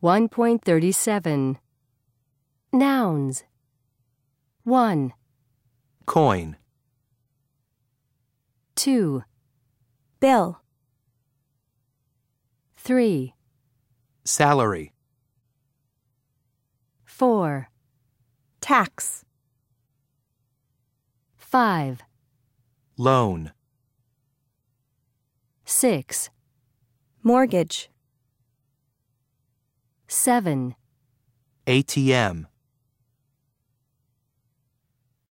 1.37 Nouns 1, Coin. 2, bill, 3, Salary. 4, tax, 5, Loan. 6, mortgage, 7, ATM.